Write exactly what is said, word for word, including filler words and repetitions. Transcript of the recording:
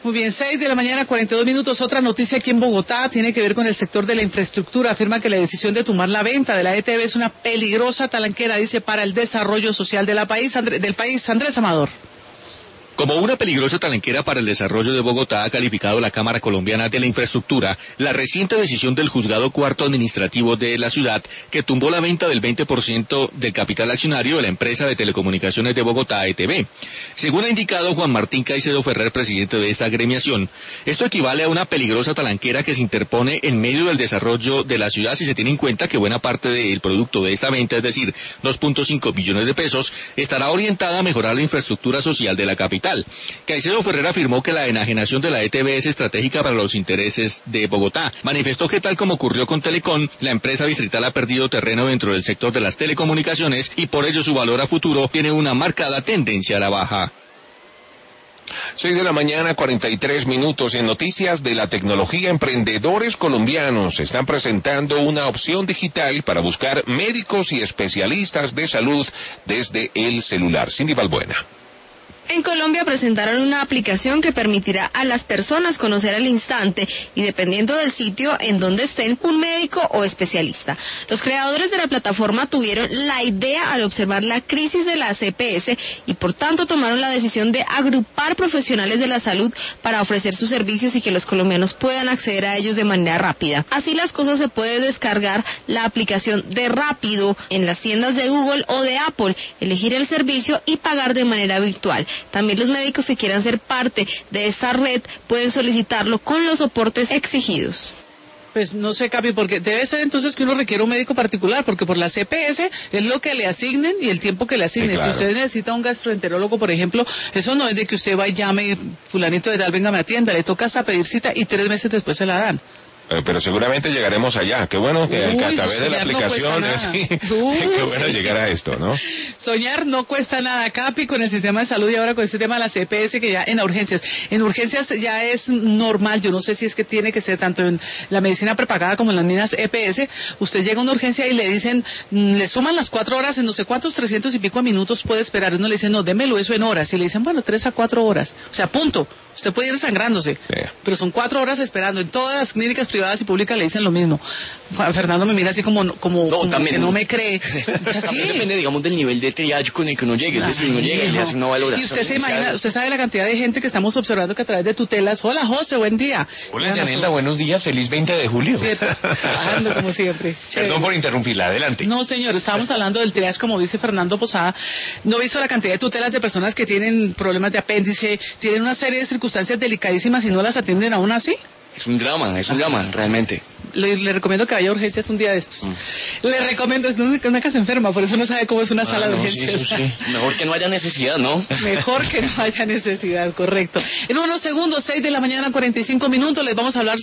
Muy bien, seis de la mañana, cuarenta y dos minutos. Otra noticia aquí en Bogotá tiene que ver con el sector de la infraestructura. Afirma que la decisión de tomar la venta de la E T B es una peligrosa talanquera, dice, para el desarrollo social de la país, André, del país. Andrés Amador. Como una peligrosa talanquera para el desarrollo de Bogotá ha calificado la Cámara Colombiana de la Infraestructura la reciente decisión del Juzgado Cuarto Administrativo de la ciudad que tumbó la venta del veinte por ciento del capital accionario de la empresa de telecomunicaciones de Bogotá, E T B. Según ha indicado Juan Martín Caicedo Ferrer, presidente de esta agremiación, esto equivale a una peligrosa talanquera que se interpone en medio del desarrollo de la ciudad si se tiene en cuenta que buena parte del producto de esta venta, es decir, dos punto cinco billones de pesos, estará orientada a mejorar la infraestructura social de la capital. Caicedo Ferrer afirmó que la enajenación de la E T B es estratégica para los intereses de Bogotá. Manifestó que tal como ocurrió con Telecom, la empresa distrital ha perdido terreno dentro del sector de las telecomunicaciones y por ello su valor a futuro tiene una marcada tendencia a la baja. Seis de la mañana, cuarenta y tres minutos. En noticias de la tecnología, emprendedores colombianos están presentando una opción digital para buscar médicos y especialistas de salud desde el celular. Cindy Balbuena. En Colombia presentaron una aplicación que permitirá a las personas conocer al instante y dependiendo del sitio en donde estén, un médico o especialista. Los creadores de la plataforma tuvieron la idea al observar la crisis de la C P S y por tanto tomaron la decisión de agrupar profesionales de la salud para ofrecer sus servicios y que los colombianos puedan acceder a ellos de manera rápida. Así las cosas, se puede descargar la aplicación de Rápido en las tiendas de Google o de Apple, elegir el servicio y pagar de manera virtual. También los médicos que quieran ser parte de esta red pueden solicitarlo con los soportes exigidos. Pues no sé, Capi, porque debe ser entonces que uno requiere un médico particular, porque por la C P S es lo que le asignen y el tiempo que le asignen. Sí, claro. Si usted necesita un gastroenterólogo, por ejemplo, eso no es de que usted va y llame, fulanito de tal, venga, me atienda, le toca hasta pedir cita y tres meses después se la dan. Eh, pero seguramente llegaremos allá. Qué bueno que, Uy, que a través de la aplicación, no sí, qué bueno llegar a esto, ¿no? Soñar no cuesta nada, Capi, con el sistema de salud y ahora con este tema de la C P S que ya en urgencias. En urgencias ya es normal, yo no sé si es que tiene que ser tanto en la medicina prepagada como en las mismas E P S. Usted llega a una urgencia y le dicen, le suman las cuatro horas en no sé cuántos, trescientos y pico minutos puede esperar. Uno le dice, no, démelo eso en horas. Y le dicen, bueno, tres a cuatro horas. O sea, punto. Usted puede ir sangrándose. Sí. Pero son cuatro horas esperando. En todas las clínicas privadas y públicas le dicen lo mismo. Fernando me mira así como, como, no, como también, que no me cree. Es así. También depende, digamos, del nivel de triage con el que uno llegue. Es decir, uno llega y le hace una valoración. Y usted se imagina, usted sabe la cantidad de gente que estamos observando que a través de tutelas. Hola, José, buen día. Hola, Yanelda, buenos días. Feliz veinte de julio. Sí, trabajando como siempre. Perdón por interrumpirla, adelante. No, señor, estábamos hablando del triage, como dice Fernando Posada. No he visto la cantidad de tutelas de personas que tienen problemas de apéndice, tienen una serie de circunstancias delicadísimas y no las atienden aún así. Es un drama, es un drama, realmente. Le, le recomiendo que vaya a urgencias un día de estos. Mm. Le recomiendo, es una casa enferma, por eso no sabe cómo es una ah, sala no, de urgencias. Sí, sí. Mejor que no haya necesidad, ¿no? Mejor que no haya necesidad, correcto. En unos segundos, seis de la mañana, cuarenta y cinco minutos, les vamos a hablar